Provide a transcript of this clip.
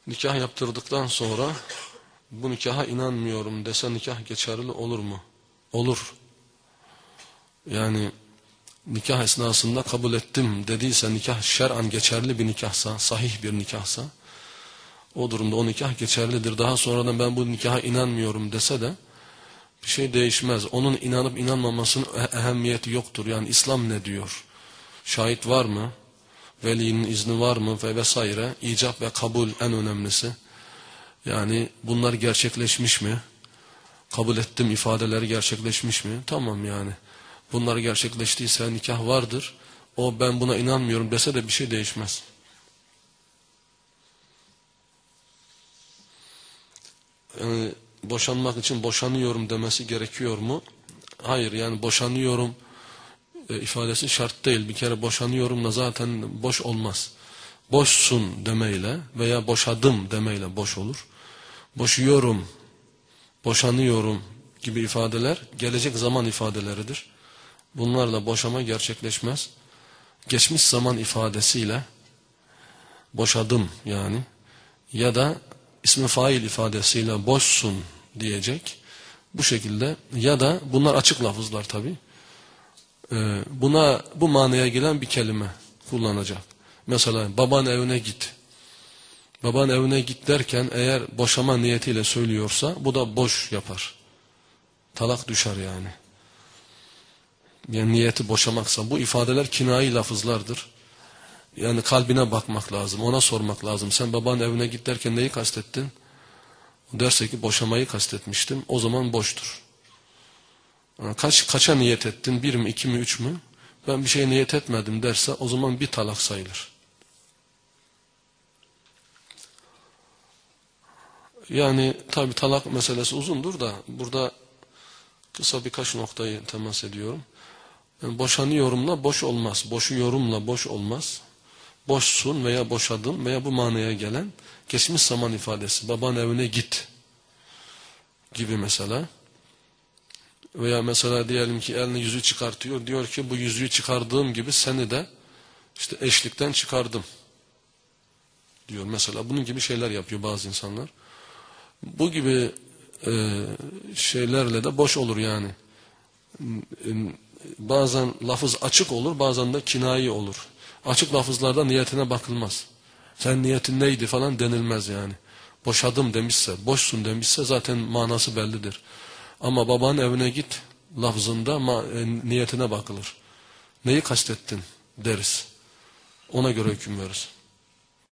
nikah yaptırdıktan sonra bu nikaha inanmıyorum dese nikah geçerli olur mu? Olur. Yani nikah esnasında kabul ettim dediyse, nikah şer'an geçerli bir nikahsa, sahih bir nikahsa, o durumda o nikah geçerlidir. Daha sonradan ben bu nikaha inanmıyorum dese de bir şey değişmez. Onun inanıp inanmamasının ehemmiyeti yoktur. Yani İslam ne diyor? Şahit var mı? Velinin izni var mı? Ve vesaire. İcap ve kabul en önemlisi. Yani bunlar gerçekleşmiş mi? Kabul ettim ifadeleri gerçekleşmiş mi? Tamam yani. Bunlar gerçekleştiyse nikah vardır. O ben buna inanmıyorum dese de bir şey değişmez. Yani boşanmak için boşanıyorum demesi gerekiyor mu? Hayır, yani boşanıyorum ifadesi şart değil. Bir kere boşanıyorumla zaten boş olmaz. Boşsun demeyle veya boşadım demeyle boş olur. Boşuyorum, boşanıyorum gibi ifadeler gelecek zaman ifadeleridir. Bunlarla boşama gerçekleşmez. Geçmiş zaman ifadesiyle boşadım yani ya da ismi fail ifadesiyle boşsun diyecek. Bu şekilde ya da bunlar açık lafızlar tabi. Buna bu manaya gelen bir kelime kullanacak. Mesela baban evine git. Baban evine git derken eğer boşama niyetiyle söylüyorsa bu da boş yapar. Talak düşer yani. Yani niyeti boşamaksa bu ifadeler kinayi lafızlardır. Yani kalbine bakmak lazım, ona sormak lazım. Sen babanın evine git derken neyi kastettin? Derse ki boşamayı kastetmiştim. O zaman boştur. Kaça niyet ettin? 1 mi, 2 mi, 3 mü? Ben bir şeye niyet etmedim derse o zaman bir talak sayılır. Yani tabi talak meselesi uzundur da burada kısa birkaç noktayı temas ediyorum. Yani boşanıyorumla boş olmaz. Boşuyorumla boş olmaz. Boşsun veya boşadım veya bu manaya gelen geçmiş zaman ifadesi. Baban evine git gibi mesela. Veya mesela diyelim ki elini yüzüğü çıkartıyor. Diyor ki bu yüzüğü çıkardığım gibi seni de işte eşlikten çıkardım diyor mesela. Bunun gibi şeyler yapıyor bazı insanlar. Bu gibi şeylerle de boş olur yani. Bazen lafız açık olur, bazen de kinayi olur. Açık lafızlarda niyetine bakılmaz. Sen niyetin neydi falan denilmez yani. Boşadım demişse, boşsun demişse zaten manası bellidir. Ama babanın evine git lafzında niyetine bakılır. Neyi kastettin deriz. Ona göre hüküm veririz.